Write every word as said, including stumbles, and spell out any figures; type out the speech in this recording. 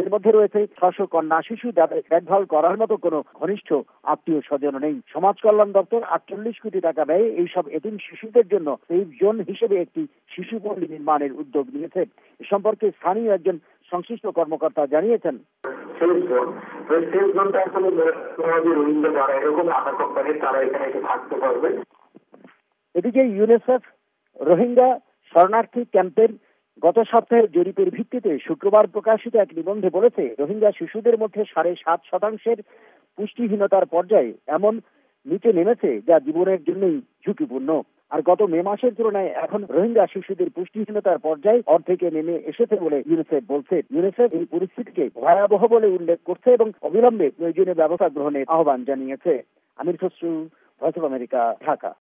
মধ্যে রয়েছে ছশো কন্যা শিশু, যাদের দেখভাল করার মতো কোনো ঘনিষ্ঠ আত্মীয় স্বজন নেই। সমাজ কল্যাণ দপ্তর আটচল্লিশ কোটি টাকা ব্যয়ে এইসব এতিম শিশুদের জন্য সেফ জোন হিসেবে একটি শিশু পল্লী নির্মাণের উদ্যোগ নিয়েছে। এ সম্পর্কে স্থানীয় একজন সংশ্লিষ্ট কর্মকর্তা জানিয়েছেন, এদিকে ইউনিসেফ রোহিঙ্গা শরণার্থী ক্যাম্পের গত সপ্তাহে জরিপের ভিত্তিতে শুক্রবার প্রকাশিত এক নিবন্ধে বলেছে, রোহিঙ্গা শিশুদের মধ্যে সাড়ে সাত শতাংশের পুষ্টিহীনতার পর্যায়ে এমন নিচে নেমেছে যা জীবনের জন্যই ঝুঁকিপূর্ণ। আর গত মে মাসের তুলনায় এখন রোহিঙ্গা শিশুদের পুষ্টিহীনতার পর্যায়ে অর্ধেকে নেমে এসেছে বলে ইউনিসেফ বলছে। ইউনিসেফ এই পরিস্থিতিকে ভয়াবহ বলে উল্লেখ করছে এবং অবিলম্বে প্রয়োজনীয় ব্যবস্থা গ্রহণের আহ্বান জানিয়েছে। Amir Khasru, Voice of America, Dhaka.